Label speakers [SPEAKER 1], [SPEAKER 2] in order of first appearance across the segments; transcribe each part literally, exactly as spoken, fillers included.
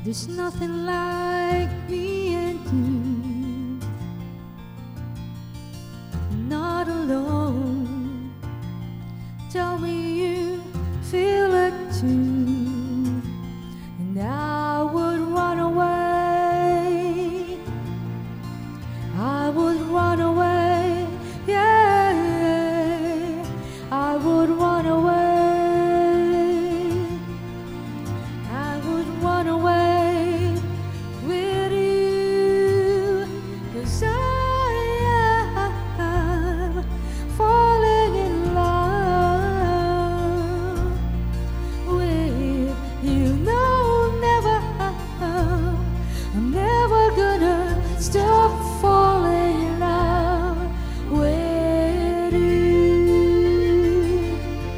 [SPEAKER 1] There's nothing like me and you, not alone. Tell me you feel it too, and I would run away. I would run away, yeah. I would run away. I would run away. Stop falling in love with you.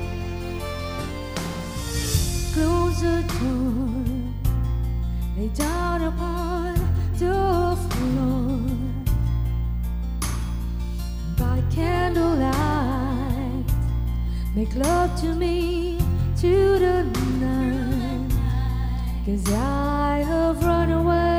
[SPEAKER 1] Close the door, lay down upon the floor. By candlelight, make love to me to the night. 'Cause I have run away.